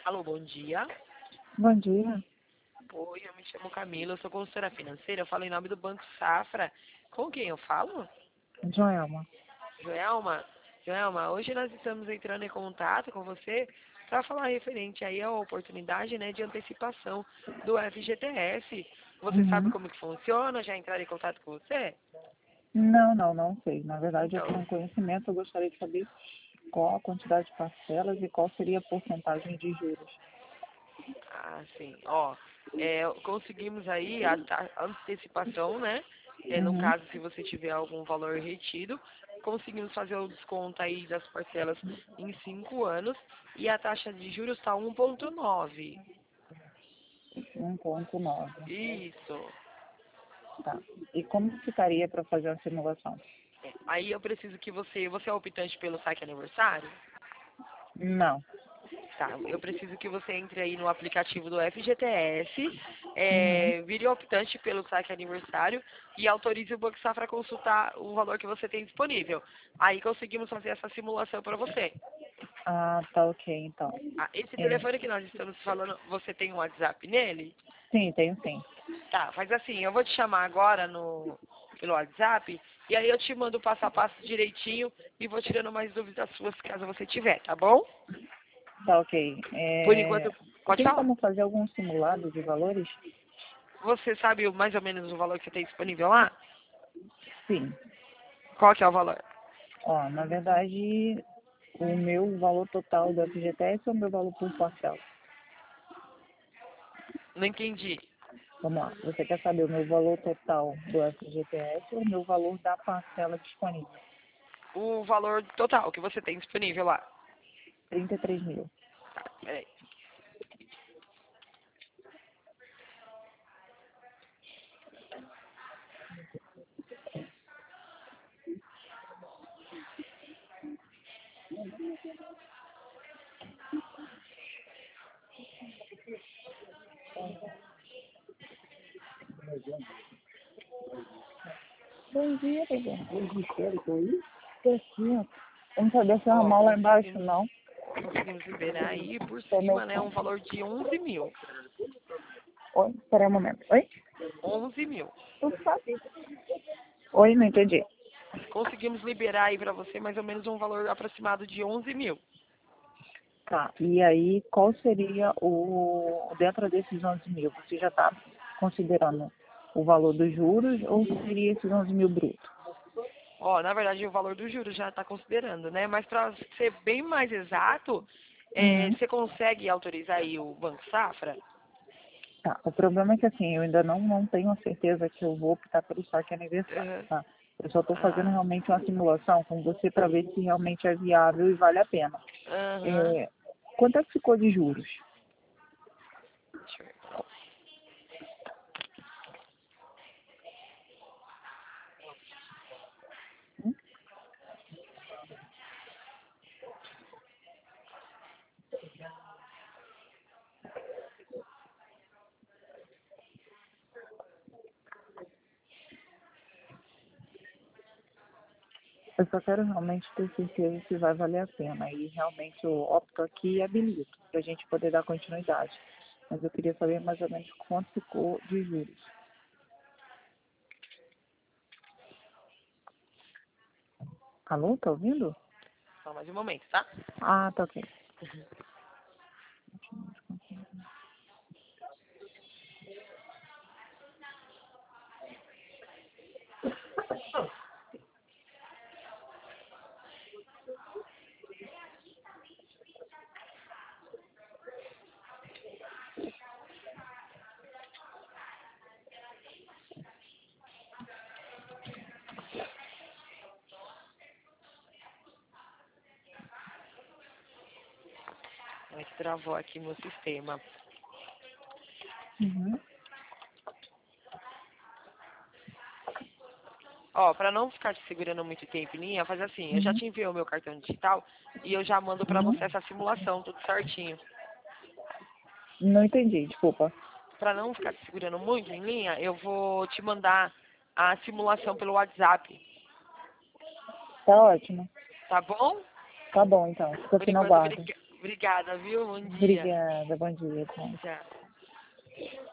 Alô, bom dia. Bom dia. Oi, eu me chamo Camila, eu sou consultora financeira, eu falo em nome do Banco Safra. Com quem eu falo? Joelma. Joelma? Joelma, hoje nós estamos entrando em contato com você para falar referente aí à oportunidade, né, de antecipação do FGTS. Você sabe Uhum. como que funciona? Já entraram em contato com você? Não sei. Na verdade, eu tenho Então, um conhecimento, eu gostaria de saber qual a quantidade de parcelas e qual seria a porcentagem de juros. sim, ó, conseguimos aí a antecipação, né? No Uhum. caso, se você tiver algum valor retido, conseguimos fazer o desconto aí das parcelas em 5 anos e a taxa de juros está 1,9. 1,9. Isso. Tá. E como ficaria para fazer a simulação? Aí eu preciso que você é optante pelo saque aniversário? Não. Tá, eu preciso que você entre aí no aplicativo do FGTS, Uhum. vire optante pelo saque aniversário e autorize o Banco Safra a consultar o valor que você tem disponível. Aí conseguimos fazer essa simulação para você. Ah, tá ok, então. Esse É, telefone que nós estamos falando, você tem um WhatsApp nele? sim, tenho sim. Tá, faz assim, eu vou te chamar agora pelo WhatsApp e aí eu te mando o passo a passo direitinho e vou tirando mais dúvidas suas caso você tiver, tá bom? Tá ok. Por enquanto, pode Tem falar. como fazer algum simulado de valores? Você sabe mais ou menos o valor que você tem disponível lá? Sim. Qual que é o valor? Ó, na verdade, o meu valor total do FGTS é o meu valor por parcela. Não entendi. Vamos lá. Você quer saber o meu valor total do FGTS ou o meu valor da parcela disponível? O valor total que você tem disponível lá. 33 mil. Peraí. Bom dia, bebê. Tô aqui, ó. Eu não sabia se Ó, arrumar lá embaixo, não. conseguimos liberar aí por Tô meu cima, né, um fone. valor de 11 mil. Oi, espera um momento. Oi? 11 mil. Tu sabe? Oi, não entendi. Conseguimos liberar aí pra você mais ou menos um valor aproximado de 11 mil. Tá, e aí qual seria dentro desses 11 mil? Você já está considerando o valor dos juros ou seria esses 11 mil brutos? Ó, na verdade o valor do juros já está considerando, né? Mas para ser bem mais exato, Uhum. você consegue autorizar aí o Banco Safra? Tá, o problema é que assim, eu ainda não tenho a certeza que eu vou optar pelo saque aniversário, Aham. tá? Eu só estou fazendo Ah, realmente uma simulação com você para ver se realmente é viável e vale a pena. aham. É, quanto é que ficou de juros? Deixa eu ver. Hum? Eu só quero realmente ter certeza se vai valer a pena. E realmente eu opto aqui e habilito para a gente poder dar continuidade. Mas eu queria saber mais ou menos quanto ficou de juros. Alô, tá ouvindo? Só mais um momento, tá? Ah, tá ok. É que travou aqui meu sistema. Uhum, Ó, para não ficar te segurando muito tempo em linha, faz assim, eu já uhum, te enviei o meu cartão digital e eu já mando para você uhum. essa simulação, tudo certinho. Não entendi, desculpa. Para não ficar te segurando muito em linha, eu vou te mandar a simulação pelo WhatsApp, Tá ótimo. tá bom? Tá bom, então. Fica Por aqui no enquanto, aguardo. Obrigada, viu? Bom dia. Obrigada, bom dia. Tchau. Tchau.